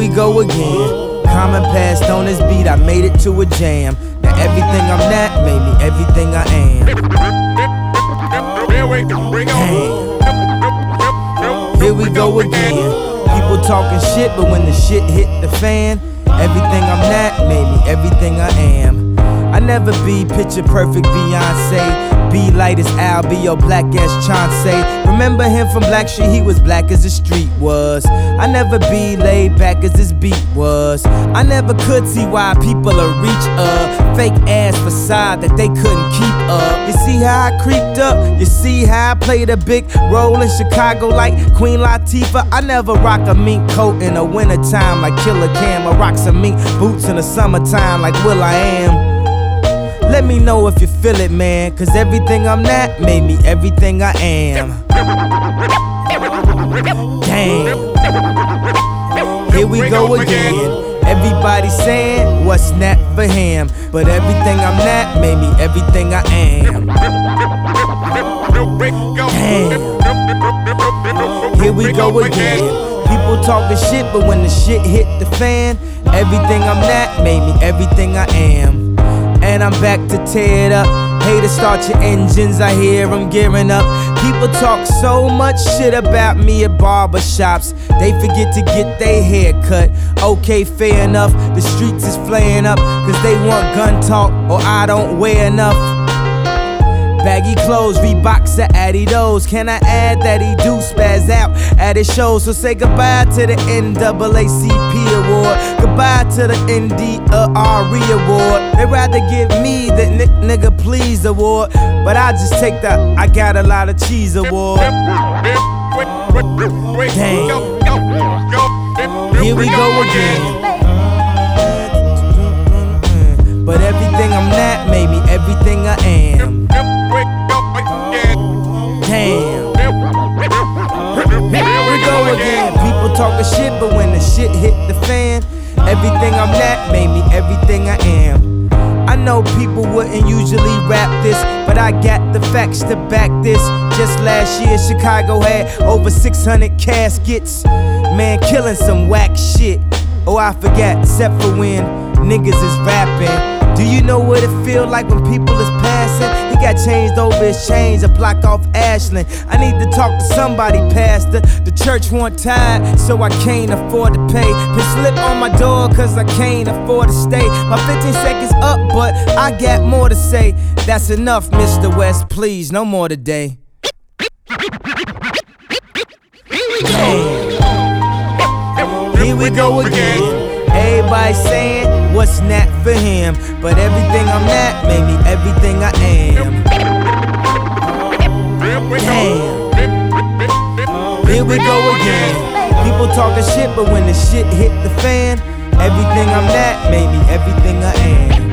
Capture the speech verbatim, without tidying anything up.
go again. Common passed on this beat, I made it to a jam. Now everything I'm not made me everything I am. Damn. Here we go again. People talking shit, but when the shit hit the fan, everything I'm not made me everything I am. I never be picture perfect Beyonce. Be light as Al, be your black ass Chauncey. Remember him from Black Street, he was black as the street was. I never be laid back as this beat was. I never could see why people will reach a fake ass facade that they couldn't keep up. You see how I creeped up? You see how I played a big role in Chicago like Queen Latifah? I never rock a mink coat in the wintertime like Killer Cam. I rock some mink boots in the summertime like Will I Am. Let me know if you feel it, man, cause everything I'm not made me everything I am. Damn. Here we go again. Everybody saying what's not for him, but everything I'm not made me everything I am. Damn. Here we go again. People talking shit, but when the shit hit the fan, everything I'm not made me everything I am. And I'm back to tear it up. Hey, to start your engines, I hear them gearing up. People talk so much shit about me at barbershops, they forget to get their hair cut. Okay, fair enough, the streets is flaring up, cause they want gun talk, or I don't wear enough. Baggy clothes, Reeboks or Adidas. Can I add that he do spaz out at his shows? So say goodbye to the N double A C P award, goodbye to the N D R E award. They'd rather give me the n nigga please award, but I just take the I got a lot of cheese award. Damn. Here we go again. But everything I'm not made me everything I am. Damn. Here we go again. People talking shit, but when the shit hit the fan, everything I'm not made me everything I am. I know people wouldn't usually rap this, but I got the facts to back this. Just last year, Chicago had over six hundred caskets. Man, killing some whack shit. Oh, I forgot, except for when niggas is rapping. Do you know what it feel like when people is passing? He got changed over his chains, a block off Ashland. I need to talk to somebody, pastor. The church want tired, so I can't afford to pay. Put slip on my door, cause I can't afford to stay. My fifteen seconds up, but I got more to say. That's enough, Mister West, please, no more today. Damn. Here we go again. Everybody saying what's not for him, but everything I'm not made me everything I am. Damn. Here we go again. People talking shit, but when the shit hit the fan, everything I'm not made me everything I am.